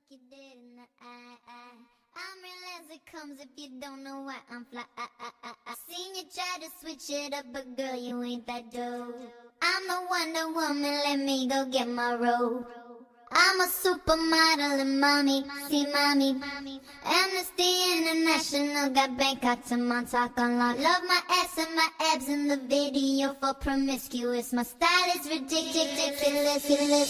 you dead in the eye. I'm real as it comes if you don't know why I'm fly. I seen you try to switch it up, but girl, you ain't that dope. I'm the Wonder Woman, let me go get my robe. I'm a supermodel and mommy, see mommy. Amnesty International got Bangkok to Montauk on lock. Love my ass and my abs in the video for promiscuous. My style is ridiculous.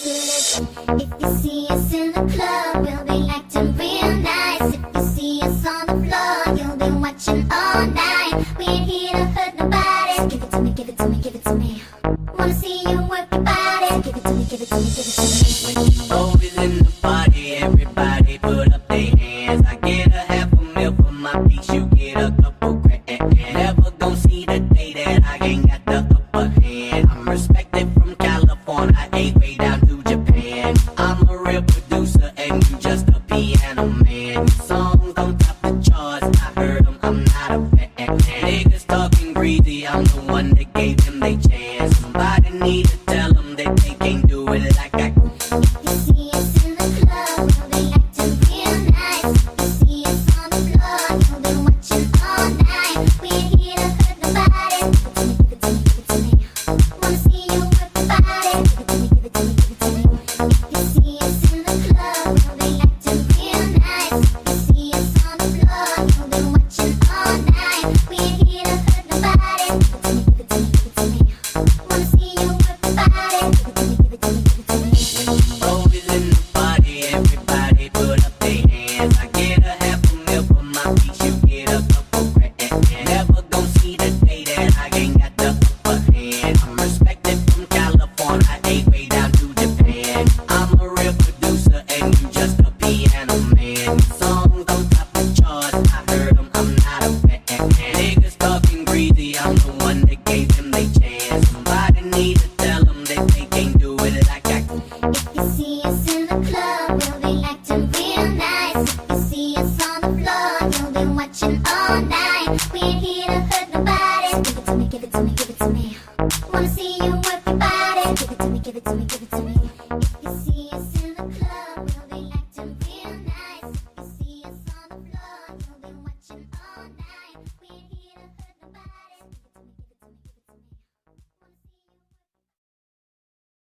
If you see us in the club, we'll be acting real nice. If you see us on the floor, you'll be watching all night. We ain't here to hurt nobody. So give it to me, give it to me, give it to me. Wanna see you work your body. So give it to me, give it to me, give it to me. When you always in the party, everybody put up their hands. I get a half a mil for my piece, you get a couple grand. Never gon' see the day that I ain't got the upper hand. I'm respected from California, way down to Japan. I'm a real producer and you just a piano man. Your songs don't top the charts, I heard them, I'm not a fan. Niggas talking greedy, I'm the one that gave them they chance. Somebody need to tell them that they can't do it like I can. You see us in the club, we'll be acting real nice. You see us on the floor, you'll be watching all night. We ain't here to hurt nobody. Give it to me, give it to me, give it to me. Wanna see you work your body. Give it to me, give it to me, give it to me. You see us in the club, we'll be acting real nice. You see us on the floor, you'll be watching all night. We ain't here to hurt nobody. Give it to me, give it to me, give it to me. Wanna see you work your body. Give it to me, give it to me, give it to me. Always in the party, everybody put up their hands. I get a half a mil for my piece, you get a couple grand. Never gon' see the day that I ain't got the upper hand. I'm respected from California, way down to Japan. I'm a real producer and you just a piano man. Your songs don't top the charts, I heard them, I'm not a fan. Niggas talking greedy, I'm the one that gave them they chance. Somebody need to tell them that they can't do it like I can. If you see us in the club, we'll be acting real nice. If you see us on the floor, you'll be watching all night. We ain't here to hurt nobody. So give it to me, give it to me, give it to me. Wanna see you work your body. Give it to me, give it to me, give it to me. If you see us in the club.